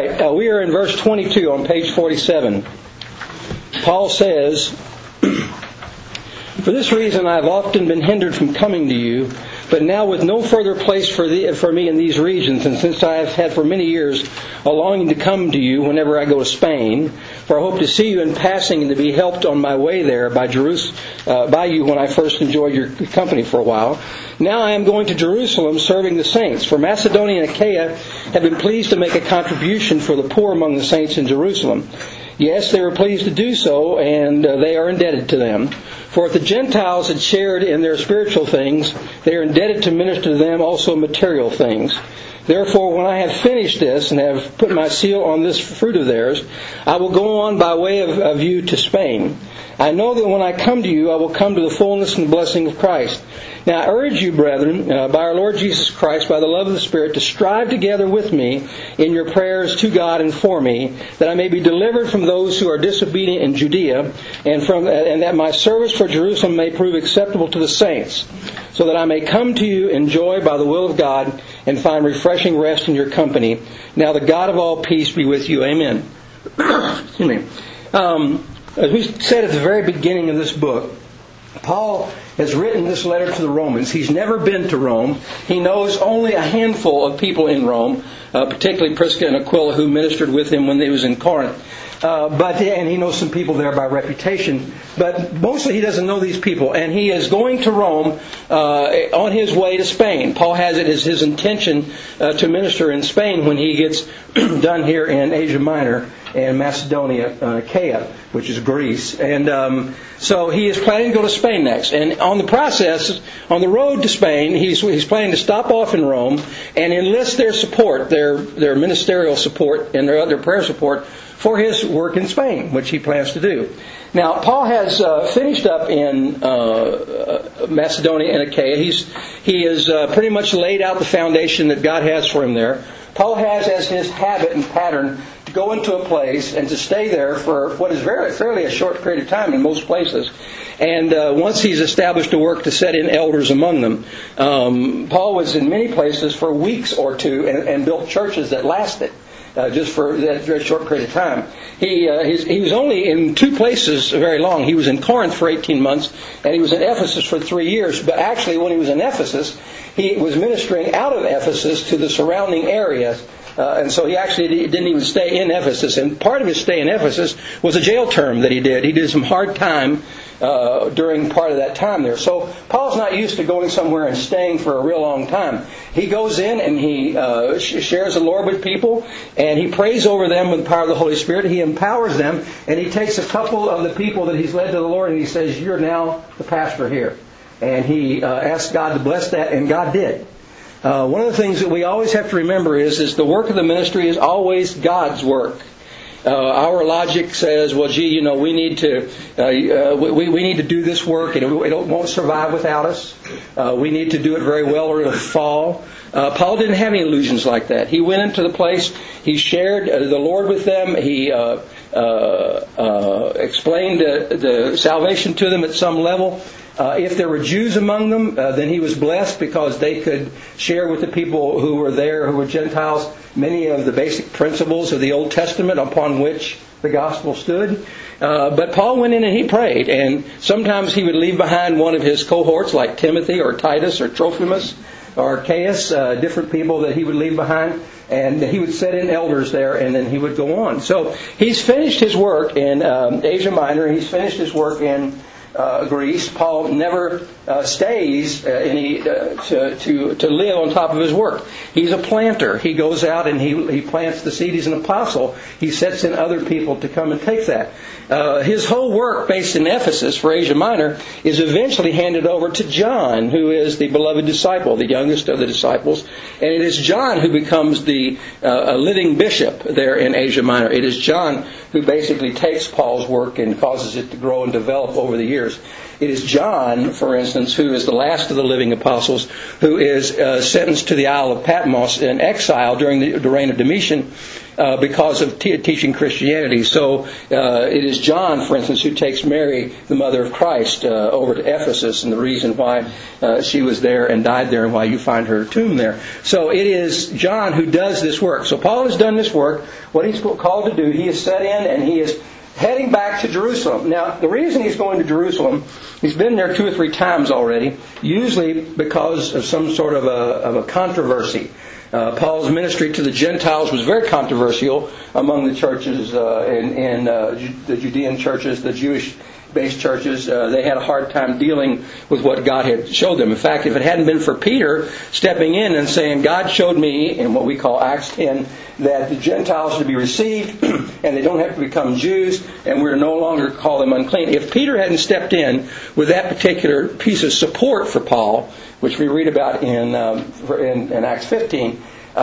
right, we are in verse 22 on page 47. Paul says, "For this reason I have often been hindered from coming to you, but now with no further place for me in these regions, and since I have had for many years a longing to come to you whenever I go to Spain, for I hope to see you in passing and to be helped on my way there by you when I first enjoyed your company for a while. Now I am going to Jerusalem serving the saints, for Macedonia and Achaia have been pleased to make a contribution for the poor among the saints in Jerusalem. Yes, they were pleased to do so, and they are indebted to them. For if the Gentiles had shared in their spiritual things, they are indebted to minister to them also material things. Therefore, when I have finished this and have put my seal on this fruit of theirs, I will go on by way of you to Spain. I know that when I come to you, I will come to the fullness and blessing of Christ. Now I urge you, brethren, by our Lord Jesus Christ, by the love of the Spirit, to strive together with me in your prayers to God and for me, that I may be delivered from those who are disobedient in Judea, and that my service for Jerusalem may prove acceptable to the saints, so that I may come to you in joy by the will of God, and find refreshing rest in your company. Now the God of all peace be with you. Amen." Excuse me. As we said at the very beginning of this book, Paul has written this letter to the Romans. He's never been to Rome. He knows only a handful of people in Rome, particularly Prisca and Aquila, who ministered with him when he was in Corinth. And he knows some people there by reputation, but mostly he doesn't know these people. And he is going to Rome on his way to Spain. Paul has it as his intention to minister in Spain when he gets done here in Asia Minor and Macedonia, Achaia, which is Greece. And so he is planning to go to Spain next. And on the road to Spain, he's planning to stop off in Rome and enlist their support, their ministerial support and their prayer support for his work in Spain, which he plans to do. Now, Paul has finished up in Macedonia and Achaia. He has pretty much laid out the foundation that God has for him there. Paul has as his habit and pattern to go into a place and to stay there for what is fairly a short period of time in most places. And once he's established a work, to set in elders among them. Paul was in many places for weeks or two and built churches that lasted. Just for that very short period of time. He was only in two places very long. He was in Corinth for 18 months, and he was in Ephesus for 3 years. But actually, when he was in Ephesus, he was ministering out of Ephesus to the surrounding areas. And so he actually didn't even stay in Ephesus. And part of his stay in Ephesus was a jail term that he did. He did some hard time during part of that time there. So Paul's not used to going somewhere and staying for a real long time. He goes in and he shares the Lord with people, and he prays over them with the power of the Holy Spirit. He empowers them, and he takes a couple of the people that he's led to the Lord, and he says, "You're now the pastor here." And he asked God to bless that, and God did. One of the things that we always have to remember is the work of the ministry is always God's work. Our logic says, well, gee, we need to we need to do this work, and it won't survive without us. We need to do it very well, or it'll fall. Paul didn't have any illusions like that. He went into the place. He shared the Lord with them. He explained the salvation to them at some level. If there were Jews among them, then he was blessed because they could share with the people who were there, who were Gentiles, many of the basic principles of the Old Testament upon which the gospel stood. But Paul went in and he prayed, and sometimes he would leave behind one of his cohorts like Timothy or Titus or Trophimus or Caius, different people that he would leave behind, and he would set in elders there, and then he would go on. So he's finished his work in Asia Minor. He's finished his work in Greece. Paul never stays to live on top of his work. He's a planter. He goes out and he plants the seed. He's an apostle. He sets in other people to come and take that. His whole work based in Ephesus for Asia Minor is eventually handed over to John, who is the beloved disciple, the youngest of the disciples. And it is John who becomes the living bishop there in Asia Minor. It is John who basically takes Paul's work and causes it to grow and develop over the years. years. It is John, for instance, who is the last of the living apostles, who is sentenced to the Isle of Patmos in exile during the reign of Domitian because of teaching Christianity. So it is John, for instance, who takes Mary, the mother of Christ, over to Ephesus, and the reason why she was there and died there and why you find her tomb there. So it is John who does this work. So Paul has done this work. What he's called to do, he is set in and he is heading back to Jerusalem. Now, the reason he's going to Jerusalem, he's been there 2 or 3 times already, usually because of some sort of a controversy. Paul's ministry to the Gentiles was very controversial among the churches in the Judean churches, the Jewish-based churches. They had a hard time dealing with what God had showed them. In fact, if it hadn't been for Peter stepping in and saying, God showed me, in what we call Acts 10, that the Gentiles are to be received and they don't have to become Jews and we're no longer call them unclean. If Peter hadn't stepped in with that particular piece of support for Paul, which we read about in Acts 15,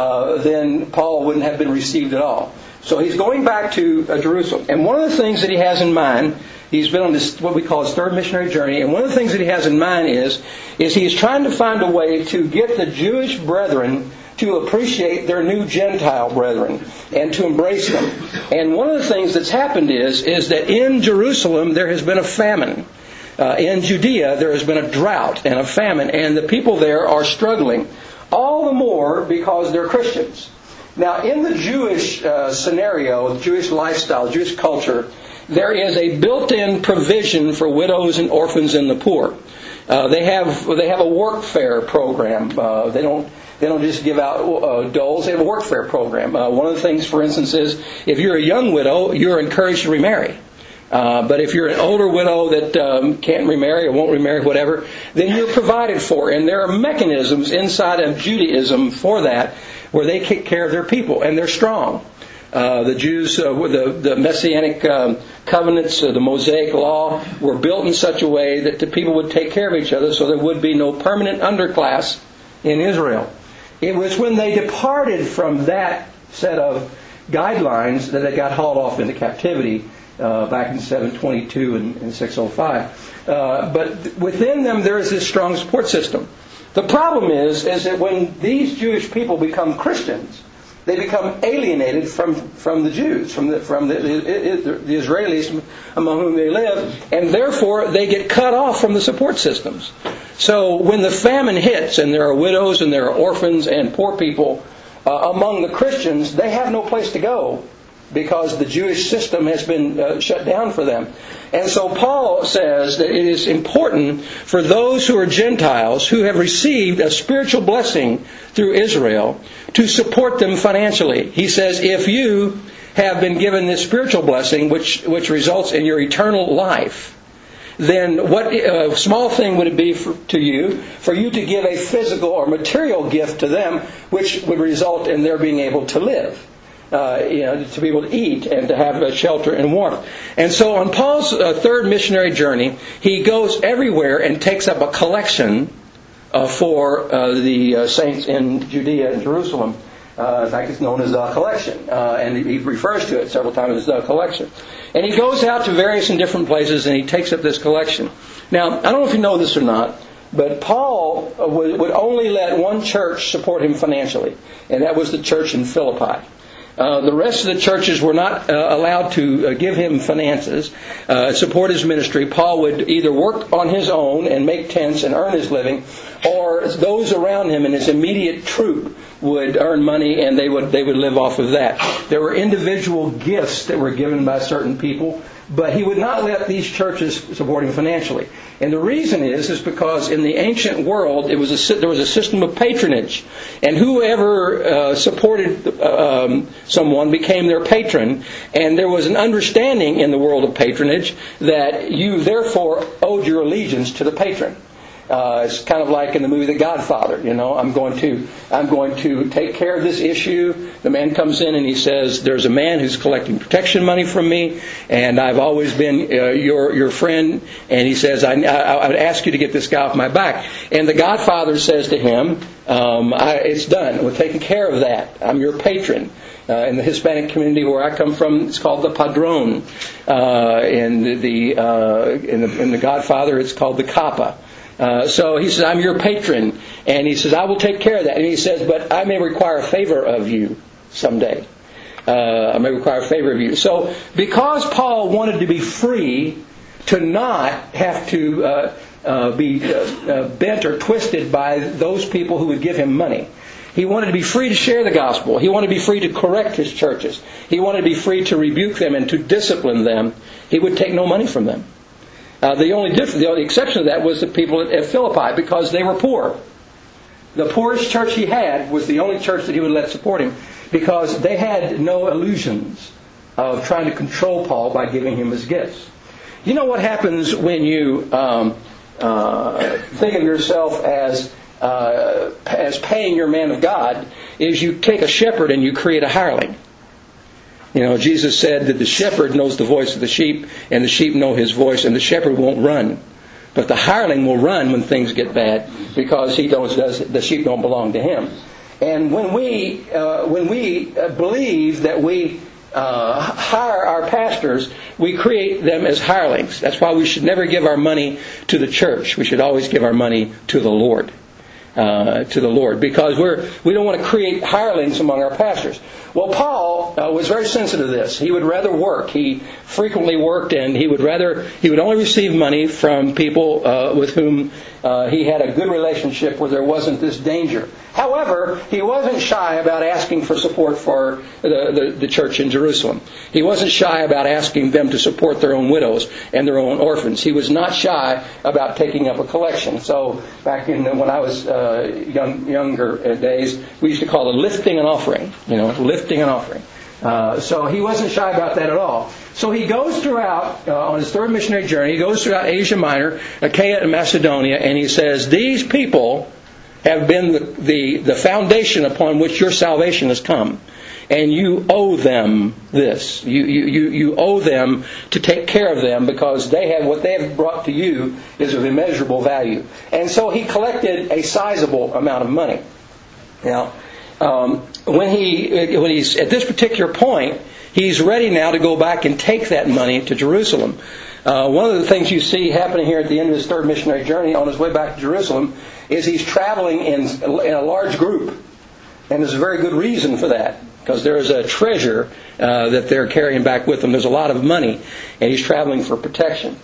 then Paul wouldn't have been received at all. So he's going back to Jerusalem. And one of the things that he has in mind, he's been on this, what we call his third missionary journey, and one of the things that he has in mind is he's trying to find a way to get the Jewish brethren to appreciate their new Gentile brethren and to embrace them. And one of the things that's happened is that in Jerusalem there has been a famine. In Judea there has been a drought and a famine, and the people there are struggling. All the more because they're Christians. Now, in the Jewish scenario, the Jewish lifestyle, Jewish culture, there is a built-in provision for widows and orphans and the poor. They have a workfare program. They don't just give out doles. They have a workfare program. One of the things, for instance, is if you're a young widow, you're encouraged to remarry. But if you're an older widow that can't remarry or won't remarry, whatever, then you're provided for. And there are mechanisms inside of Judaism for that, where they take care of their people, and they're strong. The Jews, the Messianic covenants, the Mosaic law, were built in such a way that the people would take care of each other, so there would be no permanent underclass in Israel. It was when they departed from that set of guidelines that they got hauled off into captivity back in 722 and 605. But within them there is this strong support system. The problem is that when these Jewish people become Christians, they become alienated from the Jews, from the Israelis among whom they live, and therefore they get cut off from the support systems. So when the famine hits, and there are widows and there are orphans and poor people among the Christians, they have no place to go because the Jewish system has been shut down for them. And so Paul says that it is important for those who are Gentiles who have received a spiritual blessing through Israel to support them financially. He says, if you have been given this spiritual blessing which results in your eternal life, then what small thing would it be to you for you to give a physical or material gift to them which would result in their being able to live? To be able to eat and to have shelter and warmth. And so on Paul's third missionary journey, he goes everywhere and takes up a collection for the saints in Judea and Jerusalem. In fact, it's known as the collection. And he refers to it several times as the collection. And he goes out to various and different places and he takes up this collection. Now, I don't know if you know this or not, but Paul would only let one church support him financially. And that was the church in Philippi. The rest of the churches were not allowed to give him finances, support his ministry. Paul would either work on his own and make tents and earn his living, or those around him in his immediate troop would earn money and they would live off of that. There were individual gifts that were given by certain people, but he would not let these churches support him financially. And the reason is because in the ancient world there was a system of patronage, and whoever supported someone became their patron, and there was an understanding in the world of patronage that you therefore owed your allegiance to the patron. It's kind of like in the movie The Godfather. I'm going to take care of this issue. The man comes in and he says, there's a man who's collecting protection money from me, and I've always been your friend. And he says, I would ask you to get this guy off my back. And the Godfather says to him, it's done. We're taking care of that. I'm your patron. In the Hispanic community where I come from, it's called the padrón. In the Godfather, it's called the capa. So he says, I'm your patron. And he says, I will take care of that. And he says, but I may require a favor of you someday. I may require a favor of you. So because Paul wanted to be free to not have to be bent or twisted by those people who would give him money, he wanted to be free to share the gospel. He wanted to be free to correct his churches. He wanted to be free to rebuke them and to discipline them. He would take no money from them. The only exception to that was the people at Philippi, because they were poor. The poorest church he had was the only church that he would let support him, because they had no illusions of trying to control Paul by giving him his gifts. You know what happens when you think of yourself as paying your man of God is you take a shepherd and you create a hireling. Jesus said that the shepherd knows the voice of the sheep, and the sheep know his voice, and the shepherd won't run. But the hireling will run when things get bad, because the sheep don't belong to him. And when we believe that we hire our pastors, we create them as hirelings. That's why we should never give our money to the church. We should always give our money to the Lord. Because we don't want to create hirelings among our pastors. Well, Paul was very sensitive to this. He would rather work. He frequently worked, and he would only receive money from people with whom he had a good relationship, where there wasn't this danger. However, he wasn't shy about asking for support for the church in Jerusalem. He wasn't shy about asking them to support their own widows and their own orphans. He was not shy about taking up a collection. So back when I was younger days, we used to call it lifting an offering. Lifting an offering. So he wasn't shy about that at all. So he goes throughout, on his third missionary journey, he goes throughout Asia Minor, Achaia and Macedonia, and he says, these people have been the foundation upon which your salvation has come. And you owe them this. You owe them to take care of them, because what they have brought to you is of immeasurable value. And so he collected a sizable amount of money. Now, when he's at this particular point, he's ready now to go back and take that money to Jerusalem. One of the things you see happening here at the end of his third missionary journey, on his way back to Jerusalem, is he's traveling in a large group. And there's a very good reason for that, because there is a treasure that they're carrying back with them. There's a lot of money, and he's traveling for protection.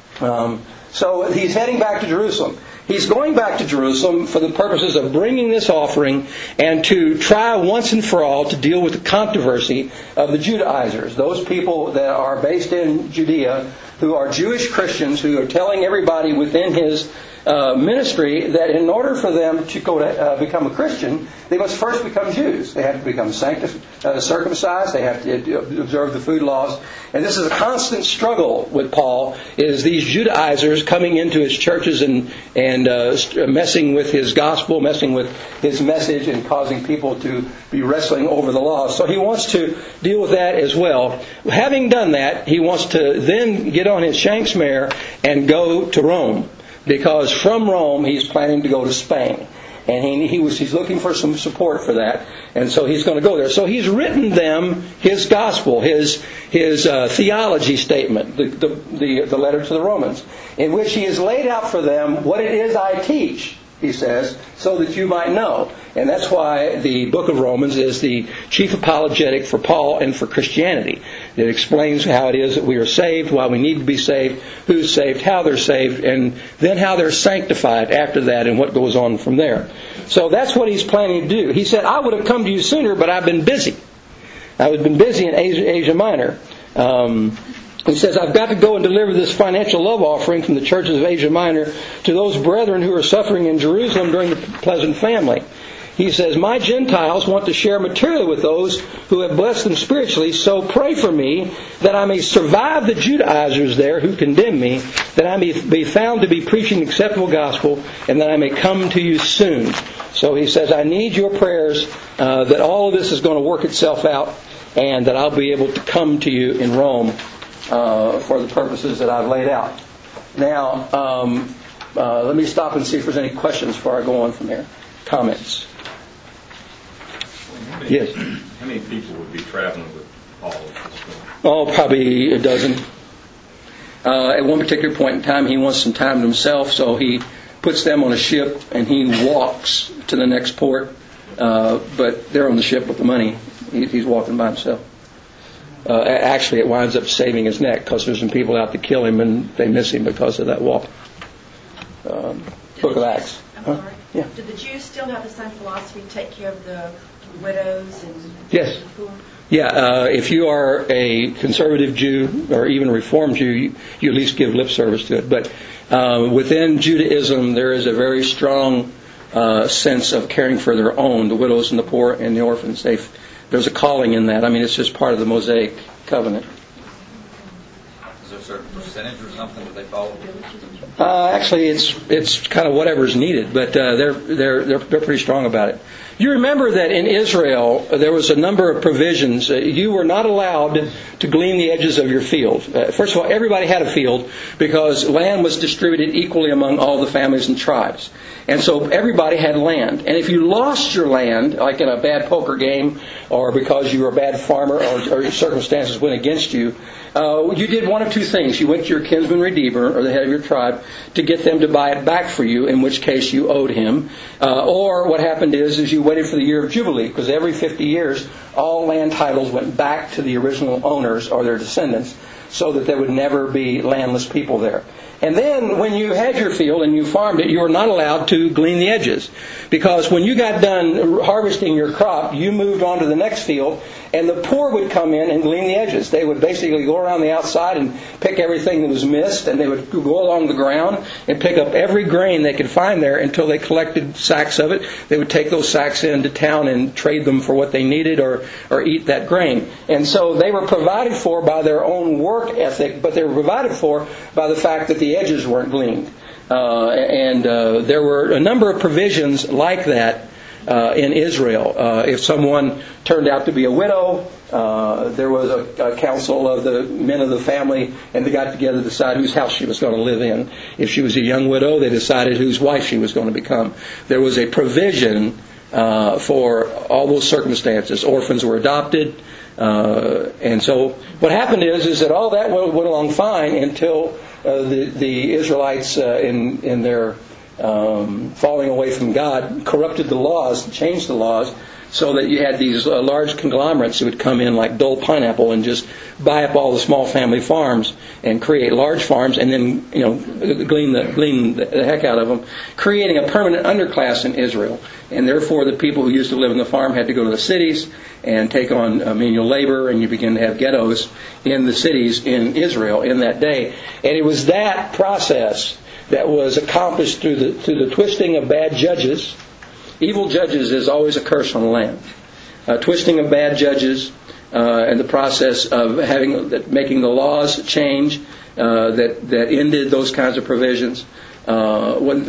So he's heading back to Jerusalem. He's going back to Jerusalem for the purposes of bringing this offering and to try once and for all to deal with the controversy of the Judaizers, those people that are based in Judea, who are Jewish Christians, who are telling everybody within his ministry that in order for them to go to become a Christian, they must first become Jews. They have to become circumcised. They have to observe the food laws. And this is a constant struggle with Paul, is these Judaizers coming into his churches and messing with his gospel, messing with his message, and causing people to be wrestling over the laws. So he wants to deal with that as well. Having done that, he wants to then get on his Shanks mare and go to Rome, because from Rome he's planning to go to Spain. And he's looking for some support for that, and so he's going to go there. So he's written them his gospel, his theology statement, the letter to the Romans, in which he has laid out for them what it is I teach, he says, so that you might know. And that's why the book of Romans is the chief apologetic for Paul and for Christianity. It explains how it is that we are saved, why we need to be saved, who's saved, how they're saved, and then how they're sanctified after that, and what goes on from there. So that's what he's planning to do. He said, I would have come to you sooner, but I've been busy. I've been busy in Asia Minor. He says, I've got to go and deliver this financial love offering from the churches of Asia Minor to those brethren who are suffering in Jerusalem during the Pleasant Family. He says, my Gentiles want to share materially with those who have blessed them spiritually, so pray for me that I may survive the Judaizers there who condemn me, that I may be found to be preaching the acceptable gospel, and that I may come to you soon. So he says, I need your prayers that all of this is going to work itself out, and that I'll be able to come to you in Rome for the purposes that I've laid out. Now, let me stop and see if there's any questions before I go on from here. Comments? Yes. How many people would be traveling with Paul at this point? Oh, probably a dozen. At one particular point in time, he wants some time to himself, so he puts them on a ship and he walks to the next port. But they're on the ship with the money. He's walking by himself. Actually, it winds up saving his neck because there's some people out to kill him and they miss him because of that walk. Book of Acts. I'm sorry. Yeah. Do the Jews still have the same philosophy to take care of the widows and Yes. the poor? Yeah, if you are a conservative Jew or even a Reformed Jew, you at least give lip service to it. But within Judaism, there is a very strong sense of caring for their own, the widows and the poor and the orphans. There's a calling in that. I mean, it's just part of the Mosaic covenant. Is there a certain percentage or something that they follow? Actually, it's kind of whatever's needed, but they're pretty strong about it. You remember that in Israel there was a number of provisions. You were not allowed to glean the edges of your field. First of all, everybody had a field because land was distributed equally among all the families and tribes. And so everybody had land. And if you lost your land, like in a bad poker game, or because you were a bad farmer, or your circumstances went against you, you did one of two things. You went to your kinsman redeemer, or the head of your tribe, to get them to buy it back for you, in which case you owed him. Or what happened is you waited for the year of Jubilee, because every 50 years, all land titles went back to the original owners or their descendants, so that there would never be landless people there. And then when you had your field and you farmed it, you were not allowed to glean the edges. Because when you got done harvesting your crop, you moved on to the next field, and the poor would come in and glean the edges. They would basically go around the outside and pick everything that was missed, and they would go along the ground and pick up every grain they could find there until they collected sacks of it. They would take those sacks into town and trade them for what they needed or eat that grain. And so they were provided for by their own work ethic, but they were provided for by the fact that the edges weren't gleaned. There were a number of provisions like that in Israel. If someone turned out to be a widow, there was a council of the men of the family, and they got together to decide whose house she was going to live in. If she was a young widow, they decided whose wife she was going to become. There was a provision for all those circumstances. Orphans were adopted. And so what happened is that all that went along fine until the Israelites in their falling away from God corrupted the laws, changed the laws, so that you had these large conglomerates who would come in like Dole Pineapple and just buy up all the small family farms and create large farms, and then glean the heck out of them, creating a permanent underclass in Israel. And therefore, the people who used to live in the farm had to go to the cities and take on menial labor, and you begin to have ghettos in the cities in Israel in that day. And it was that process that was accomplished through the twisting of bad judges. Evil judges is always a curse on the land. Twisting of bad judges and the process of making the laws change that ended those kinds of provisions. When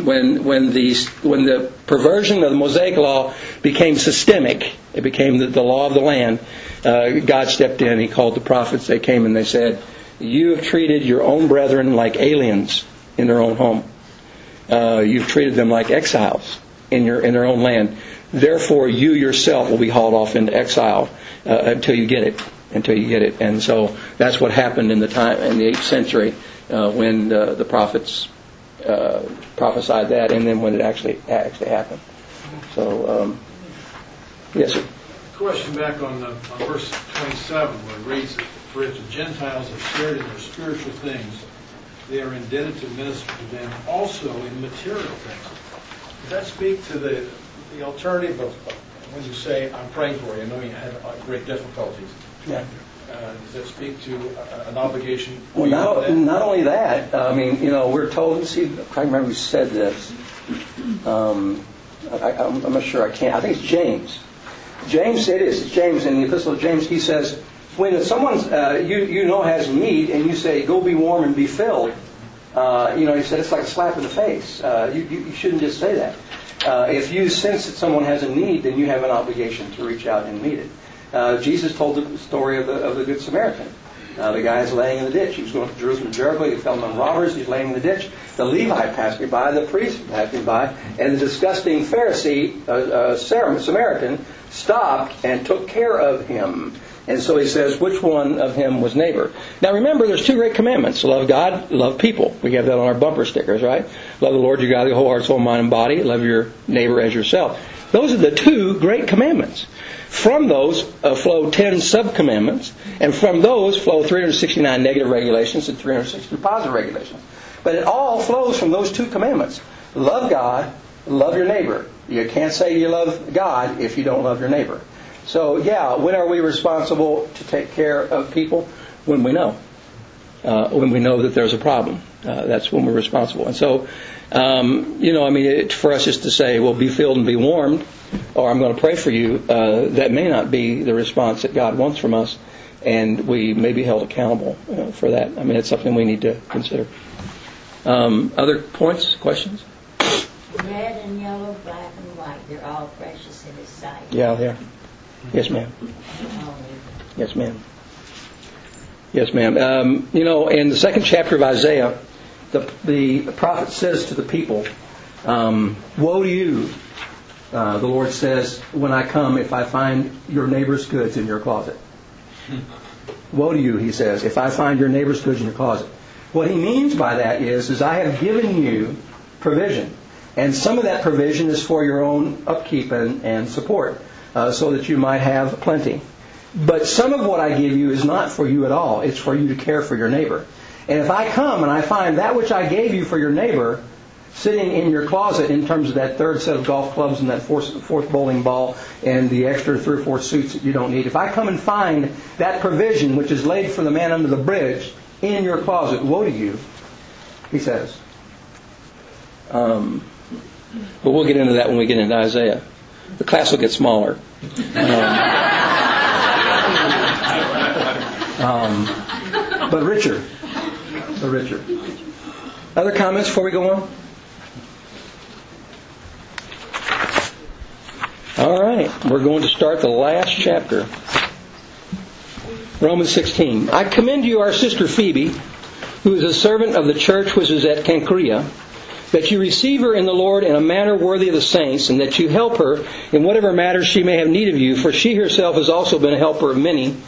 the perversion of the Mosaic law became systemic, it became the law of the land. God stepped in. He called the prophets. They came and they said, "You have treated your own brethren like aliens in their own home. You've treated them like exiles in their own land. Therefore, you yourself will be hauled off into exile until you get it." And so that's what happened in the 8th century when the prophets prophesied that, and then when it actually happened. So, yes, sir. Question back on verse 27, where it reads, "For if the Gentiles have shared in their spiritual things, they are indebted to minister to them also in material things." Does that speak to the alternative of when you say, "I'm praying for you"? I know you had great difficulties. Yeah. Does that speak to an obligation? Well, not only that. I mean, we're told. See, I can't remember who said this. I'm not sure I can't. I think it's James. James, it is. It's James in the Epistle of James. He says, when someone has need and you say, go be warm and be filled, he said it's like a slap in the face. You shouldn't just say that. If you sense that someone has a need, then you have an obligation to reach out and meet it. Jesus told the story of the Good Samaritan. The guy is laying in the ditch. He was going to Jerusalem, Jericho. He fell among robbers. He's laying in the ditch. The Levite passed me by. The priest passed me by. And the disgusting Pharisee, Samaritan, stopped and took care of him. And so he says, which one of him was neighbor? Now remember, there's 2 great commandments. Love God, love people. We have that on our bumper stickers, right? Love the Lord your God with your whole heart, soul, mind, and body. Love your neighbor as yourself. Those are the 2 great commandments. From those flow 10 sub-commandments, and from those flow 369 negative regulations and 360 positive regulations. But it all flows from those 2 commandments. Love God, love your neighbor. You can't say you love God if you don't love your neighbor. So, when are we responsible to take care of people? When we know. When we know that there's a problem. That's when we're responsible. And so, for us just to say, well, be filled and be warmed, or I'm going to pray for you, that may not be the response that God wants from us, and we may be held accountable for that. It's something we need to consider. Other points, questions? Red and yellow, black and white, they're all precious in His sight. Yeah, they are. Yes, ma'am. Yes, ma'am. Yes, ma'am. In the 2nd chapter of Isaiah, the prophet says to the people, woe to you, the Lord says, when I come, if I find your neighbor's goods in your closet. Woe to you, he says, if I find your neighbor's goods in your closet. What he means by that is I have given you provision. And some of that provision is for your own upkeep and support, so that you might have plenty. But some of what I give you is not for you at all. It's for you to care for your neighbor. And if I come and I find that which I gave you for your neighbor sitting in your closet in terms of that 3rd set of golf clubs and that 4th bowling ball and the extra 3 or 4 suits that you don't need, if I come and find that provision which is laid for the man under the bridge in your closet, woe to you, he says. But we'll get into that when we get into Isaiah. The class will get smaller. But richer. Other comments before we go on? All right. We're going to start the last chapter. Romans 16. I commend you our sister Phoebe, who is a servant of the church which is at Cenchrea, that you receive her in the Lord in a manner worthy of the saints, and that you help her in whatever matters she may have need of you, for she herself has also been a helper of many,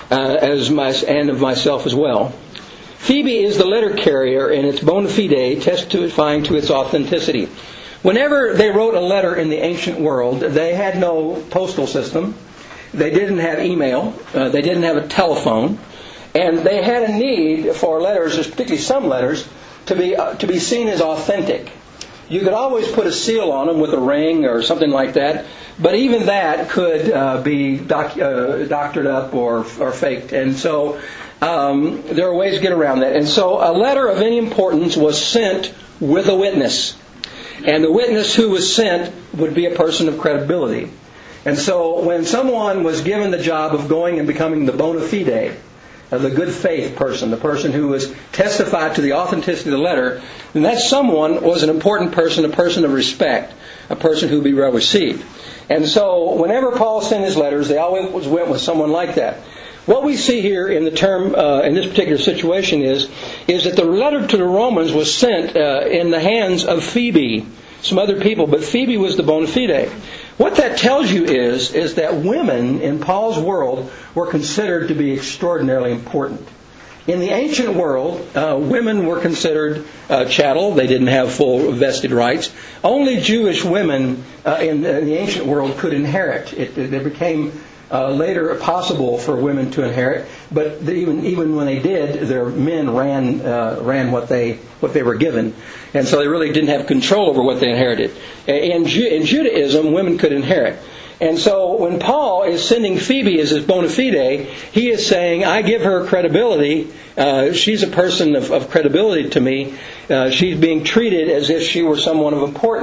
and of myself as well. Phoebe is the letter carrier, and it's bona fide, testifying to its authenticity. Whenever they wrote a letter in the ancient world, they had no postal system, they didn't have email, they didn't have a telephone, and they had a need for letters, particularly some letters, to be seen as authentic. You could always put a seal on them with a ring or something like that, but even that could be doctored up or faked. And so there are ways to get around that. And so a letter of any importance was sent with a witness. And the witness who was sent would be a person of credibility. And so when someone was given the job of going and becoming the bona fide, the good faith person, the person who was testified to the authenticity of the letter, then that someone was an important person, a person of respect, a person who would be well received. And so whenever Paul sent his letters, they always went with someone like that. What we see here in the term, in this particular situation is that the letter to the Romans was sent in the hands of Phoebe, some other people, but Phoebe was the bona fide. What that tells you is that women in Paul's world were considered to be extraordinarily important. In the ancient world, women were considered chattel. They didn't have full vested rights. Only Jewish women in the ancient world could inherit. It became later possible for women to inherit, but even when they did, their men ran what they were given, and so they really didn't have control over what they inherited. In Judaism, women could inherit. And so when Paul is sending Phoebe as his bona fide, he is saying, I give her credibility. She's a person of credibility to me. She's being treated as if she were someone of importance.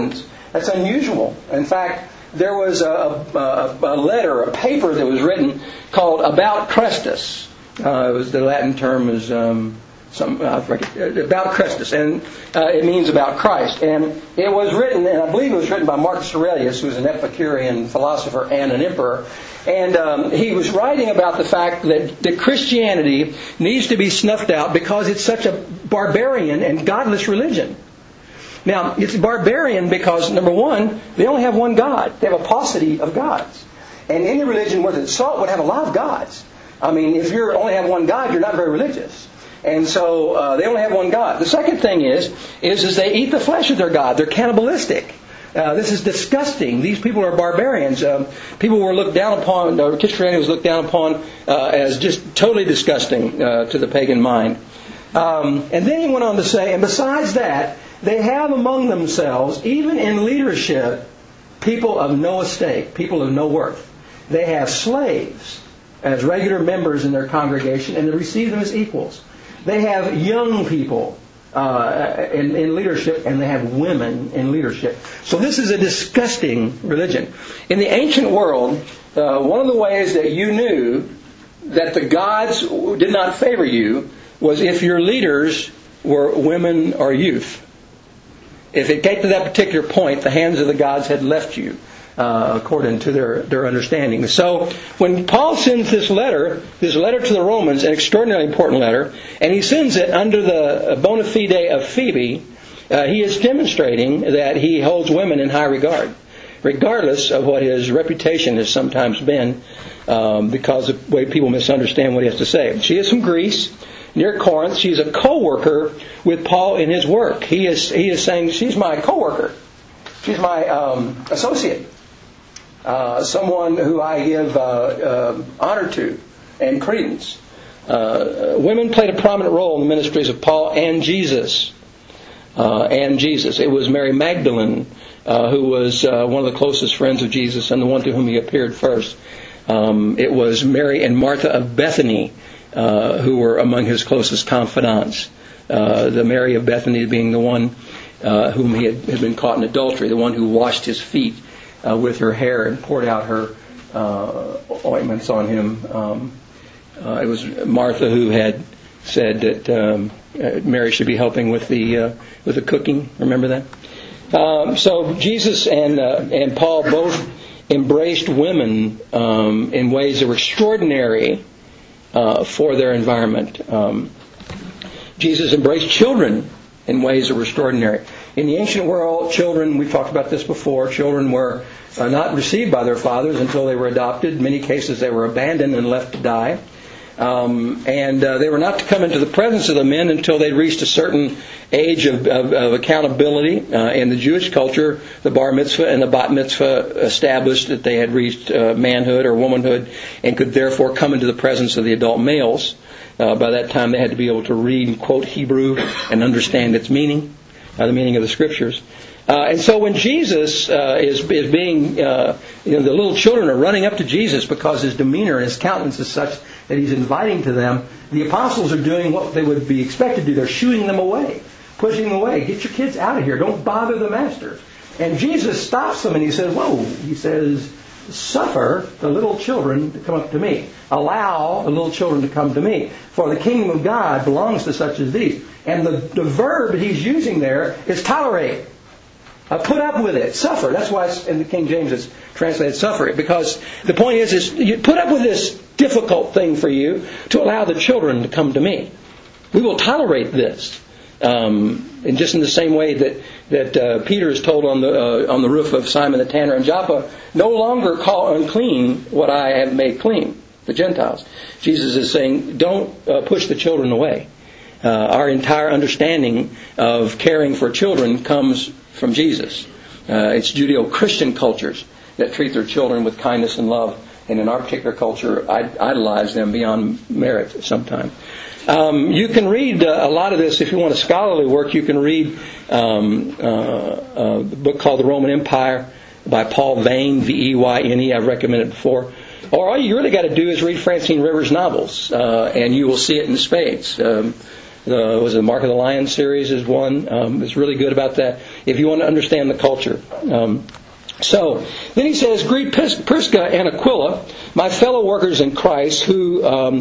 That's unusual. In fact, there was a letter, a paper that was written called About Christus. It was the Latin term is about Christus, and it means about Christ. And it was written, and I believe it was written by Marcus Aurelius, who was an Epicurean philosopher and an emperor. And he was writing about the fact that Christianity needs to be snuffed out because it's such a barbarian and godless religion. Now, it's barbarian because, number one, they only have one God. They have a paucity of gods. And any religion worth its salt would have a lot of gods. I mean, if you only have one God, you're not very religious. And so they only have one God. The second thing is they eat the flesh of their God. They're cannibalistic. This is disgusting. These people are barbarians. People were looked down upon, Christianity was looked down upon as just totally disgusting to the pagan mind. And then he went on to say, and besides that, they have among themselves, even in leadership, people of no estate, people of no worth. They have slaves as regular members in their congregation, and they receive them as equals. They have young people in leadership, and they have women in leadership. So this is a disgusting religion. In the ancient world, one of the ways that you knew that the gods did not favor you was if your leaders were women or youth. If it came to that particular point, the hands of the gods had left you, according to their understanding. So when Paul sends this letter to the Romans, an extraordinarily important letter, and he sends it under the bona fide of Phoebe, he is demonstrating that he holds women in high regard, regardless of what his reputation has sometimes been, because of the way people misunderstand what he has to say. She is from Greece, near Corinth. She's a co-worker with Paul in his work. He is saying, she's my co-worker. She's my associate. Someone who I give honor to and credence. Women played a prominent role in the ministries of Paul and Jesus. It was Mary Magdalene, who was one of the closest friends of Jesus and the one to whom he appeared first. It was Mary and Martha of Bethany, who were among his closest confidants. The Mary of Bethany being the one whom he had been caught in adultery, the one who washed his feet with her hair and poured out her ointments on him. It was Martha who had said that Mary should be helping with the cooking. Remember that? So Jesus and Paul both embraced women in ways that were extraordinary for their environment. Jesus embraced children in ways that were extraordinary. In the ancient world, children, we've talked about this before, children were not received by their fathers until they were adopted. In many cases, they were abandoned and left to die. And they were not to come into the presence of the men until they'd reached a certain age of accountability. In the Jewish culture, the bar mitzvah and the bat mitzvah established that they had reached manhood or womanhood and could therefore come into the presence of the adult males. By that time, they had to be able to read and quote Hebrew and understand its meaning, the meaning of the Scriptures. And so when Jesus is being, the little children are running up to Jesus because his demeanor and his countenance is such that he's inviting to them, the apostles are doing what they would be expected to do. They're shooing them away, pushing them away. Get your kids out of here. Don't bother the master. And Jesus stops them and he says, whoa, he says, suffer the little children to come up to me. Allow the little children to come to me. For the kingdom of God belongs to such as these. And the verb he's using there is tolerate. Put up with it. Suffer. That's why in the King James it's translated suffer it. Because the point is you put up with this difficult thing for you to allow the children to come to me. We will tolerate this. And just in the same way that Peter is told on the roof of Simon the Tanner in Joppa, no longer call unclean what I have made clean, the Gentiles. Jesus is saying, don't push the children away. Our entire understanding of caring for children comes from Jesus. It's Judeo-Christian cultures that treat their children with kindness and love, and in our particular culture, idolize them beyond merit sometimes. You can read a lot of this if you want a scholarly work. You can read a book called The Roman Empire by Paul Vane, Veyne. I've recommended it before. Or all you really got to do is read Francine Rivers' novels, and you will see it in spades. The Mark of the Lion series is one. It's really good about that if you want to understand the culture. So then he says, greet Prisca and Aquila, my fellow workers in Christ, who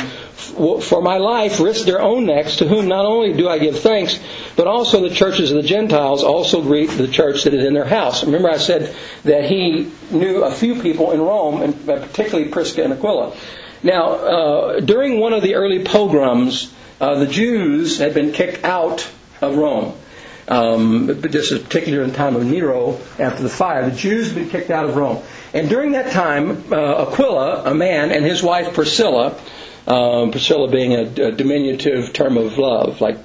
for my life risked their own necks, to whom not only do I give thanks, but also the churches of the Gentiles also greet the church that is in their house. Remember I said that he knew a few people in Rome, and particularly Prisca and Aquila. Now, during one of the early pogroms, the Jews had been kicked out of Rome. This is particularly in the time of Nero, after the fire. The Jews had been kicked out of Rome. And during that time, Aquila, a man, and his wife Priscilla, Priscilla being a diminutive term of love, like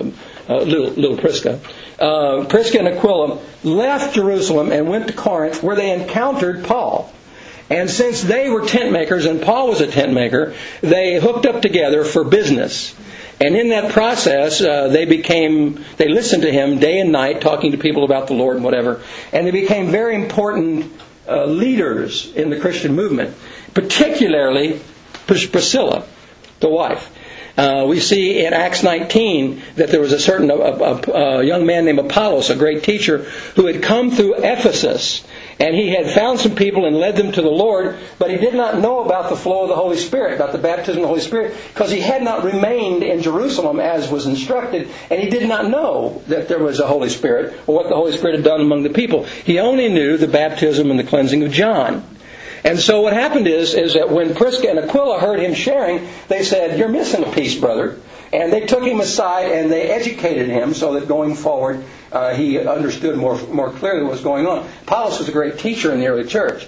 little Prisca, Prisca and Aquila left Jerusalem and went to Corinth, where they encountered Paul. And since they were tent makers and Paul was a tent maker, they hooked up together for business. And in that process, they listened to him day and night, talking to people about the Lord and whatever. And they became very important leaders in the Christian movement, particularly Priscilla, the wife. We see in Acts 19 that there was a certain young man named Apollos, a great teacher, who had come through Ephesus. And he had found some people and led them to the Lord, but he did not know about the flow of the Holy Spirit, about the baptism of the Holy Spirit, because he had not remained in Jerusalem as was instructed, and he did not know that there was a Holy Spirit, or what the Holy Spirit had done among the people. He only knew the baptism and the cleansing of John. And so what happened is that when Prisca and Aquila heard him sharing, they said, "You're missing a piece, brother." And they took him aside and they educated him so that going forward he understood more clearly what was going on. Apollos was a great teacher in the early church.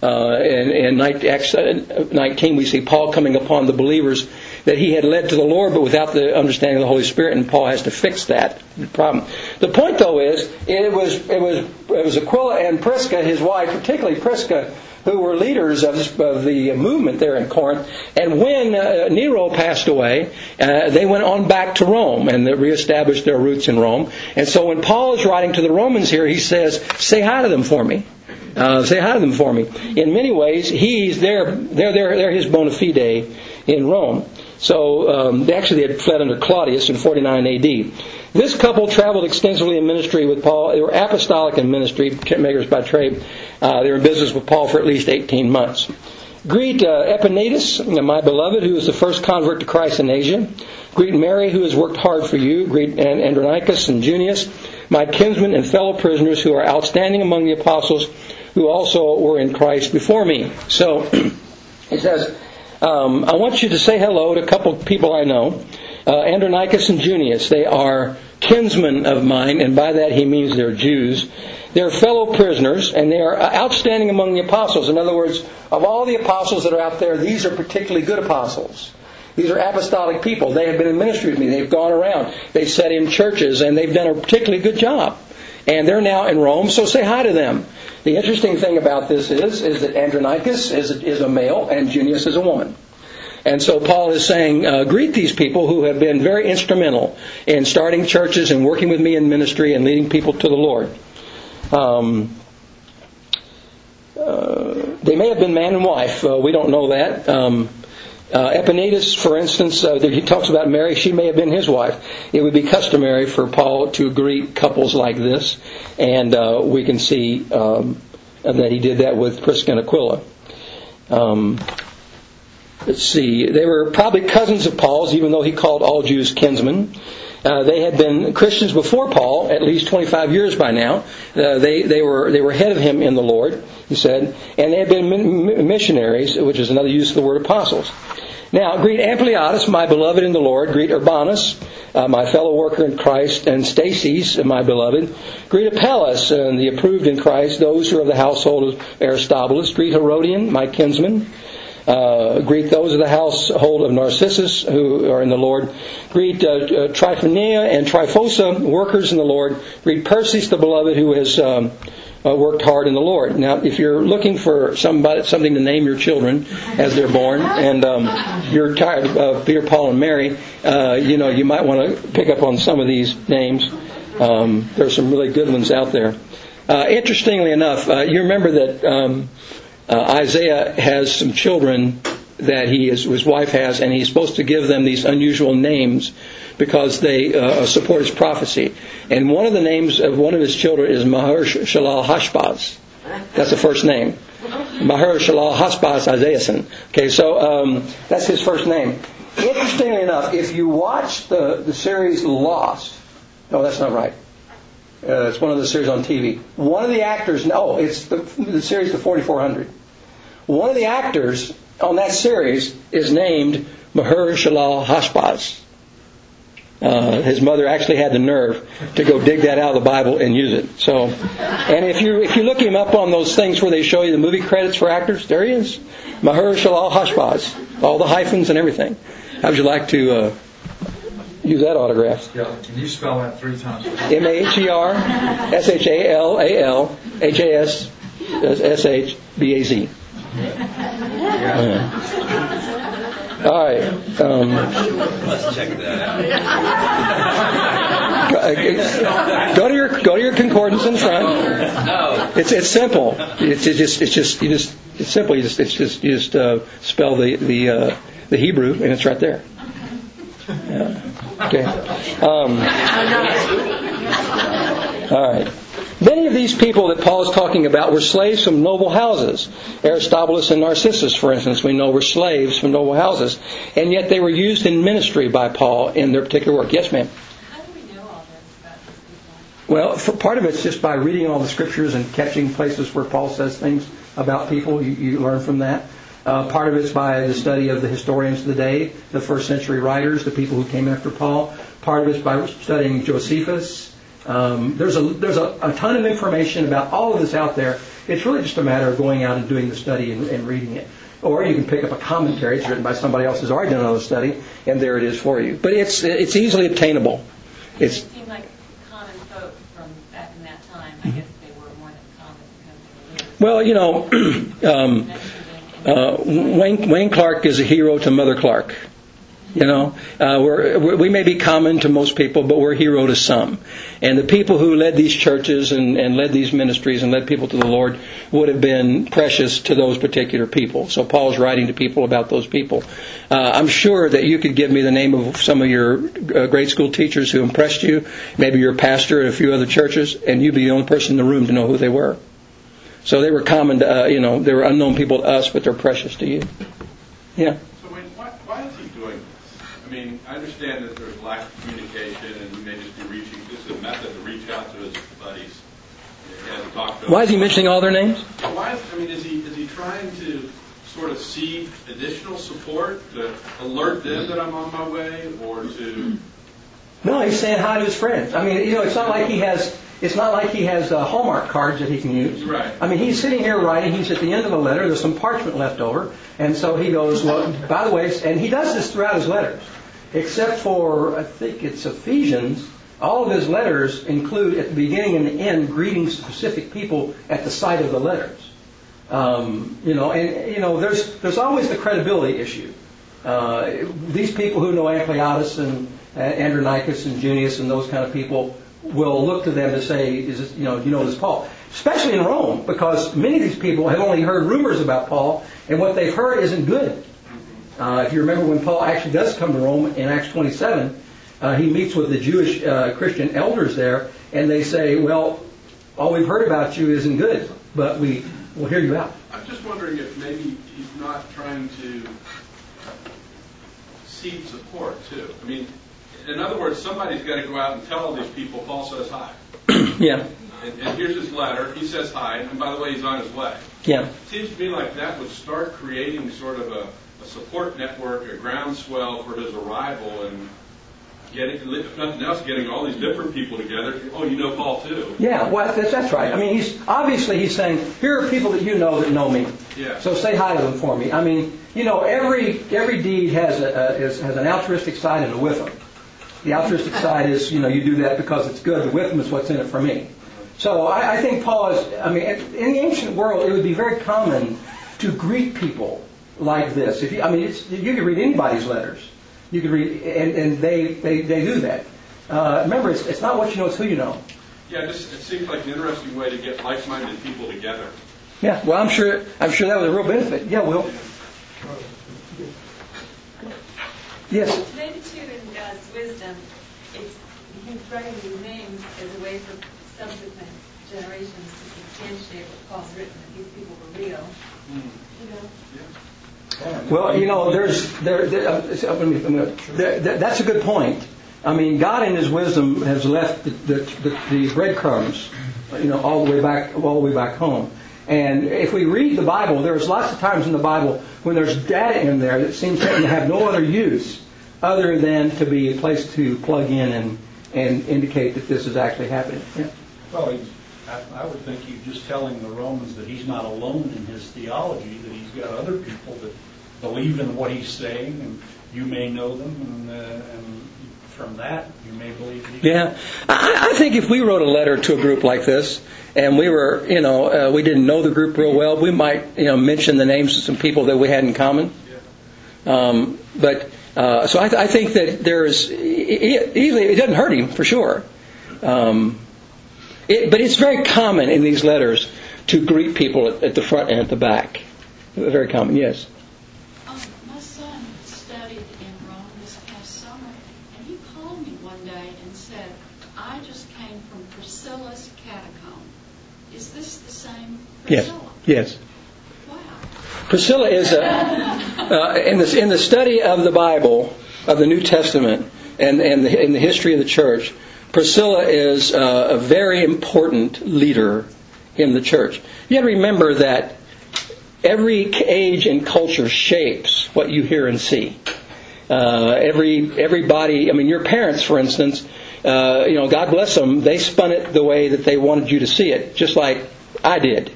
In Acts 19 we see Paul coming upon the believers that he had led to the Lord, but without the understanding of the Holy Spirit, and Paul has to fix that problem. The point, though, is it was Aquila and Prisca, his wife, particularly Prisca, who were leaders of the movement there in Corinth. And when Nero passed away, they went on back to Rome and they reestablished their roots in Rome. And so when Paul is writing to the Romans here, he says, "Say hi to them for me." Say hi to them for me. In many ways, they're his bona fide in Rome. So they had fled under Claudius in 49 AD. This couple traveled extensively in ministry with Paul. They were apostolic in ministry, tent makers by trade. They were in business with Paul for at least 18 months. Greet Epaenetus, my beloved, who is the first convert to Christ in Asia. Greet Mary, who has worked hard for you. Greet Andronicus and Junius, my kinsmen and fellow prisoners, who are outstanding among the apostles, who also were in Christ before me. So he says, I want you to say hello to a couple of people I know. Andronicus and Junius, they are kinsmen of mine, and by that he means they're Jews. They're fellow prisoners, and they are outstanding among the apostles. In other words, of all the apostles that are out there, these are particularly good apostles. These are apostolic people. They have been in ministry with me. They've gone around. They've sat in churches, and they've done a particularly good job. And they're now in Rome, so say hi to them. The interesting thing about this is that Andronicus is a male and Junius is a woman. And so Paul is saying, greet these people who have been very instrumental in starting churches and working with me in ministry and leading people to the Lord. They may have been man and wife. We don't know that. Epaenetus, for instance, he talks about Mary. She may have been his wife. It would be customary for Paul to greet couples like this, and we can see that he did that with Prisca and Aquila. Let's see. They were probably cousins of Paul's, even though he called all Jews kinsmen. They had been Christians before Paul, at least 25 years by now. They were ahead of him in the Lord, he said, and they had been missionaries, which is another use of the word apostles. Now, greet Ampliatus, my beloved in the Lord. Greet Urbanus, my fellow worker in Christ, and Stachys, my beloved. Greet Apelles, and the approved in Christ, those who are of the household of Aristobulus. Greet Herodian, my kinsman. Greet those of the household of Narcissus who are in the Lord. Greet Tryphaena and Tryphosa, workers in the Lord. Greet Persis, the beloved, who has worked hard in the Lord. Now, if you're looking for something to name your children as they're born, and you're tired of Peter, Paul, and Mary, you might want to pick up on some of these names. There's some really good ones out there. Interestingly enough, you remember that Isaiah has some children that his wife has, and he's supposed to give them these unusual names because they support his prophecy. And one of the names of one of his children is Maher-shalal-Hashbaz. That's the first name. Maher-shalal-Hashbaz Isaiahson. Okay, so that's his first name. Interestingly enough, if you watch the series Lost, no, that's not right. It's one of the series on TV. One of the actors, it's the series The 4400. One of the actors on that series is named Maher-shalal-Hashbaz. His mother actually had the nerve to go dig that out of the Bible and use it. So, and if you look him up on those things where they show you the movie credits for actors, there he is, Maher-shalal-Hashbaz, all the hyphens and everything. How would you like to use that autograph? Yeah, can you spell that 3 times? Maher-shalal-Hashbaz. All right. Let's check that out. Go to your concordance in front. No. It's simple. It's simple. You just spell the Hebrew and it's right there. Yeah. Okay. All right. Many of these people that Paul is talking about were slaves from noble houses. Aristobulus and Narcissus, for instance, we know were slaves from noble houses. And yet they were used in ministry by Paul in their particular work. Yes, ma'am? How do we know all this about these people? Well, part of it's just by reading all the scriptures and catching places where Paul says things about people. You learn from that. Part of it's by the study of the historians of the day, the first century writers, the people who came after Paul. Part of it's by studying Josephus. There's a ton of information about all of this out there. It's really just a matter of going out and doing the study and reading it. Or you can pick up a commentary. It's written by somebody else who's already done another study, and there it is for you. But it's easily obtainable. It seemed like common folk from back in that time. I guess they were more than common because they were living. Well, Wayne Clark is a hero to Mother Clark. We may be common to most people, but we're a hero to some. And the people who led these churches and led these ministries and led people to the Lord would have been precious to those particular people. So Paul's writing to people about those people. I'm sure that you could give me the name of some of your grade school teachers who impressed you, maybe your pastor at a few other churches, and you'd be the only person in the room to know who they were. So they were common to, they were unknown people to us, but they're precious to you. Yeah. Why is he doing this? I mean, I understand that there's lack of communication and he may just be reaching. This is a method to reach out to his buddies. And talk to them. Why is he mentioning all their names? Is he trying to sort of seek additional support to alert them that I'm on my way, or to? No, he's saying hi to his friends. I mean, it's not like he has Hallmark cards that he can use. Right. I mean, he's sitting here writing. He's at the end of a letter. There's some parchment left over. And so he goes, well, by the way, and he does this throughout his letters. Except for, I think it's Ephesians, all of his letters include, at the beginning and the end, greetings to specific people at the site of the letters. There's always the credibility issue. These people who know Ampliatus and Andronicus and Junius and those kind of people will look to them to say, "Is this, this Paul?" Especially in Rome, because many of these people have only heard rumors about Paul, and what they've heard isn't good. If you remember when Paul actually does come to Rome in Acts 27, he meets with the Jewish Christian elders there, and they say, "Well, all we've heard about you isn't good, but we will hear you out." I'm just wondering if maybe he's not trying to seek support too. I mean, in other words, somebody's got to go out and tell all these people Paul says hi. Yeah. And here's his letter. He says hi, and by the way, he's on his way. Yeah. It seems to me like that would start creating sort of a support network, a groundswell for his arrival, and getting, if nothing else, getting all these different people together. Oh, you know Paul too. Yeah, well, that's right. I mean, he's saying, here are people that you know that know me. Yeah. So say hi to them for me. I mean, every deed has an altruistic side and a with them. The altruistic side is, you do that because it's good. The with them is what's in it for me. So I think Paul is, in the ancient world, it would be very common to greet people like this. You could read anybody's letters. You could read, and they do that. Remember, it's not what you know, it's who you know. Yeah, it seems like an interesting way to get like-minded people together. Yeah, well, I'm sure that was a real benefit. Yeah, Will. Yes. Maybe too in God's wisdom, it's Him writing these names as a way for subsequent generations to substantiate what Paul's written, that these people were real. Well, that's a good point. I mean, God in His wisdom has left the breadcrumbs, all the way back home. And if we read the Bible, there's lots of times in the Bible when there's data in there that seems to have no other use other than to be a place to plug in and indicate that this is actually happening. Yeah. Well, I would think he's just telling the Romans that he's not alone in his theology, that he's got other people that believe in what he's saying, and you may know them, and from that you may believe that Yeah. I think if we wrote a letter to a group like this, and we were, we didn't know the group real well, we might, mention the names of some people that we had in common. So I think that there's, it doesn't hurt him, for sure. But it's very common in these letters to greet people at the front and at the back. Very common, yes. My son studied in Rome this past summer, and he called me one day and said, "I just came from Priscilla's catacomb. Is this the same Priscilla?" Yes. Wow. Priscilla is in the study of the Bible, of the New Testament, and in the history of the church. Priscilla is a very important leader in the church. You have to remember that every age and culture shapes what you hear and see. Everybody, your parents, for instance, God bless them, they spun it the way that they wanted you to see it, just like I did.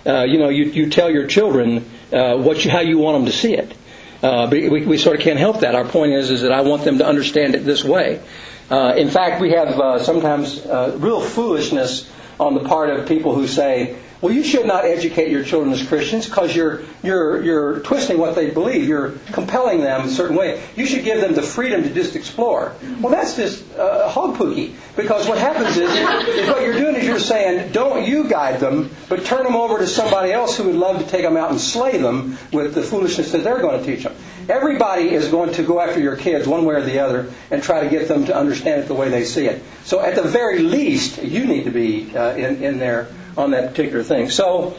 You tell your children how you want them to see it. But we sort of can't help that. Our point is that I want them to understand it this way. In fact, we have sometimes real foolishness on the part of people who say, "Well, you should not educate your children as Christians because you're twisting what they believe. You're compelling them a certain way. You should give them the freedom to just explore." Well, that's just hog pookie. Because what happens is what you're doing is you're saying, don't you guide them, but turn them over to somebody else who would love to take them out and slay them with the foolishness that they're going to teach them. Everybody is going to go after your kids one way or the other and try to get them to understand it the way they see it. So at the very least, you need to be in there on that particular thing. So,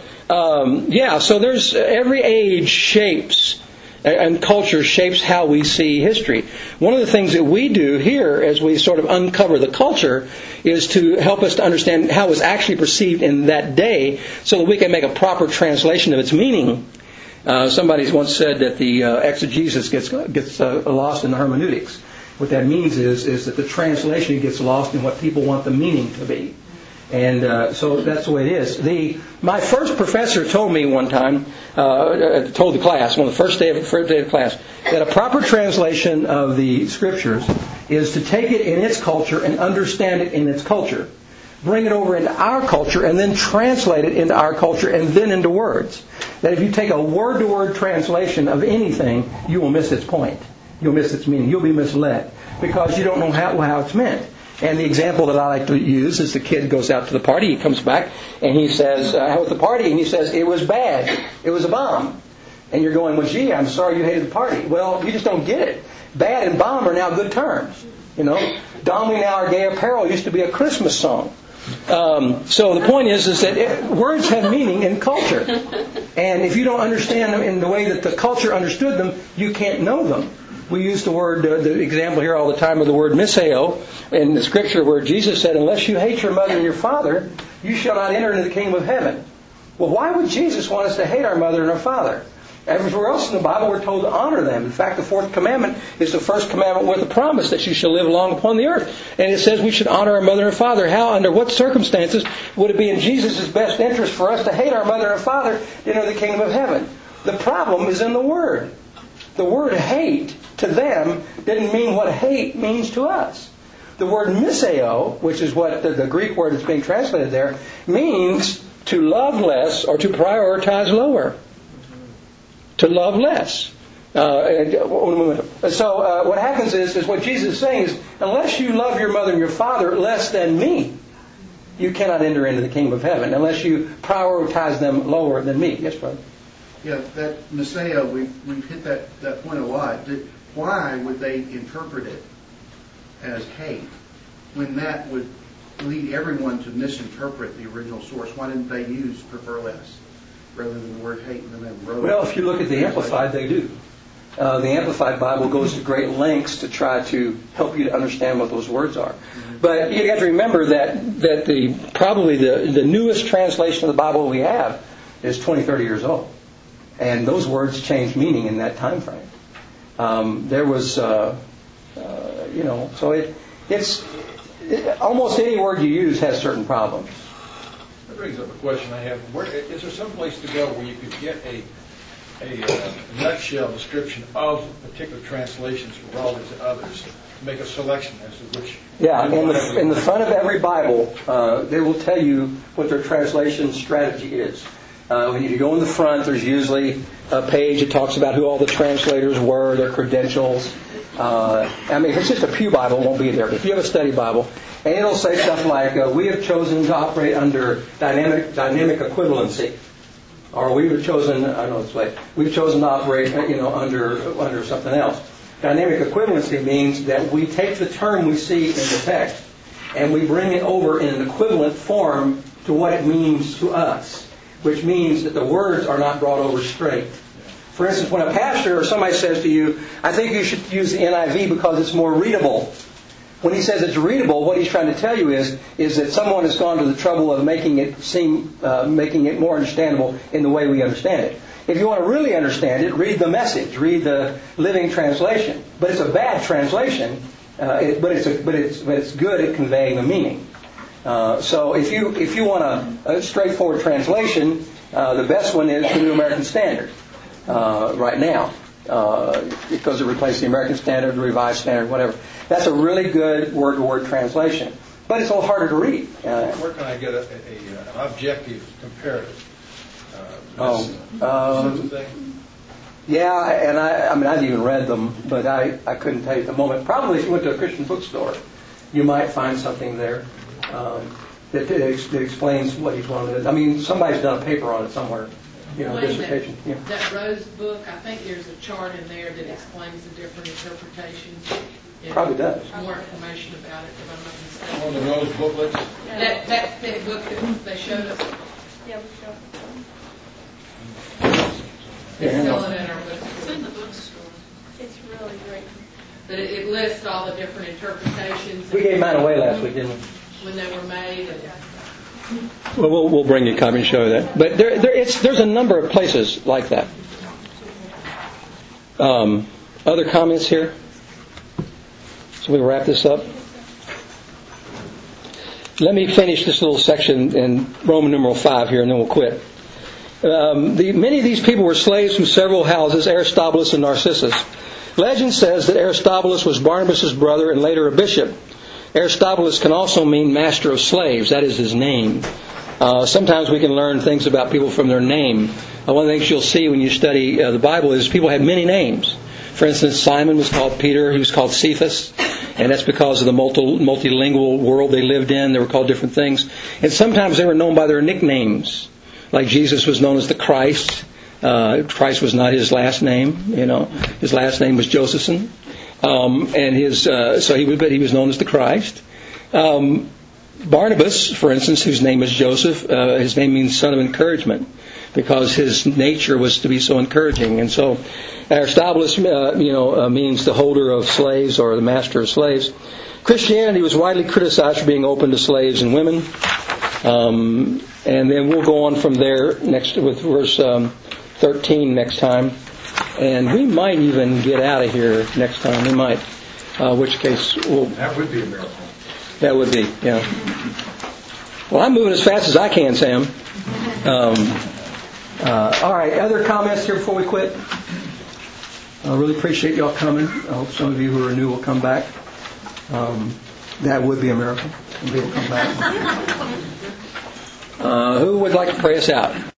so there's every age shapes and culture shapes how we see history. One of the things that we do here as we sort of uncover the culture is to help us to understand how it was actually perceived in that day so that we can make a proper translation of its meaning. Somebody once said that the exegesis gets lost in the hermeneutics. What that means is that the translation gets lost in what people want the meaning to be. And so that's the way it is. My first professor told me one time, told the class, on the first day of class, that a proper translation of the Scriptures is to take it in its culture and understand it in its culture. Bring it over into our culture and then translate it into our culture and then into words. That if you take a word-to-word translation of anything, you will miss its point. You'll miss its meaning. You'll be misled because you don't know how it's meant. And the example that I like to use is the kid goes out to the party, he comes back, and he says, how was the party? And he says, it was bad. It was a bomb. And you're going, well, gee, I'm sorry you hated the party. Well, you just don't get it. Bad and bomb are now good terms. Don We Now Our Gay Apparel used to be a Christmas song. So the point is that words have meaning in culture. And if you don't understand them in the way that the culture understood them, you can't know them. We use the word, the example here all the time of the word miseo in the Scripture where Jesus said, unless you hate your mother and your father, you shall not enter into the kingdom of heaven. Well, why would Jesus want us to hate our mother and our father? Everywhere else in the Bible we're told to honor them. In fact, the fourth commandment is the first commandment with a promise that you shall live long upon the earth. And it says we should honor our mother and father. How, under what circumstances would it be in Jesus' best interest for us to hate our mother and father to enter the kingdom of heaven? The problem is in the word. The word hate to them didn't mean what hate means to us. The word miseo, which is what the Greek word that's being translated there, means to love less or to prioritize lower. To love less. So what happens is what Jesus is saying is, unless you love your mother and your father less than me, you cannot enter into the kingdom of heaven unless you prioritize them lower than me. Yes, brother? Yeah, that Messiah, we've hit that point a lot. why would they interpret it as hate when that would lead everyone to misinterpret the original source? Why didn't they use prefer less rather than the word hate and then they wrote? Well, if you look at the Amplified, they do. The Amplified Bible goes to great lengths to try to help you to understand what those words are. But you have to remember that probably the newest translation of the Bible we have is 20, 30 years old. And those words changed meaning in that time frame. There was, so it's almost any word you use has certain problems. That brings up a question I have. Is there some place to go where you could get a nutshell description of particular translations relative to others, to make a selection as to which? Yeah, in the front of every Bible, they will tell you what their translation strategy is. When you go in the front, there's usually a page that talks about who all the translators were, their credentials. If it's just a pew Bible, it won't be there. But if you have a study Bible, and it'll say stuff like, we have chosen to operate under dynamic equivalency. Or we've chosen to operate, under something else. Dynamic equivalency means that we take the term we see in the text and we bring it over in an equivalent form to what it means to us, which means that the words are not brought over straight. For instance, when a pastor or somebody says to you, I think you should use the NIV because it's more readable. When he says it's readable, what he's trying to tell you is that someone has gone to the trouble of making it more understandable in the way we understand it. If you want to really understand it, read the Message, read the Living Translation. But it's a bad translation, but it's good at conveying the meaning. So if you want a straightforward translation, the best one is the New American Standard right now, because it replaces the American Standard, the Revised Standard, whatever. That's a really good word-to-word translation, but it's a little harder to read. Where can I get an objective comparative? Yeah, and I've even read them, but I couldn't tell you at the moment. Probably if you went to a Christian bookstore, you might find something there that explains what he's wanted. Somebody's done a paper on it somewhere. Dissertation. That Rose book, I think there's a chart in there that explains the different interpretations. Probably does. More information about it, if I'm not mistaken. One of the Rose booklets? That book that they showed us. Yeah, we showed. It's still in our bookstore. It's in the bookstore. It's really great. But it lists all the different interpretations. We gave mine away last week, didn't we? When they were made. Well, we'll bring you a copy and show you that. But there's a number of places like that. Other comments here? So we wrap this up. Let me finish this little section in Roman numeral 5 here, and then we'll quit. Many of these people were slaves from several houses, Aristobulus and Narcissus. Legend says that Aristobulus was Barnabas' brother and later a bishop. Aristobulus can also mean master of slaves. That is his name. Sometimes we can learn things about people from their name. One of the things you'll see when you study the Bible is people had many names. For instance, Simon was called Peter. He was called Cephas. And that's because of the multilingual world they lived in. They were called different things. And sometimes they were known by their nicknames. Like Jesus was known as the Christ. Christ was not his last name. His last name was Josephson. And he was known as the Christ. Barnabas, for instance, whose name is Joseph, his name means son of encouragement, because his nature was to be so encouraging. And so Aristobulus, means the holder of slaves or the master of slaves. Christianity was widely criticized for being open to slaves and women. And then we'll go on from there next with verse 13 next time. And we might even get out of here next time. We might. Which case that would be a miracle. That would be, yeah. Well, I'm moving as fast as I can, Sam. All right. Other comments here before we quit? I really appreciate y'all coming. I hope some of you who are new will come back. That would be a miracle. Somebody will come back. Who would like to pray us out?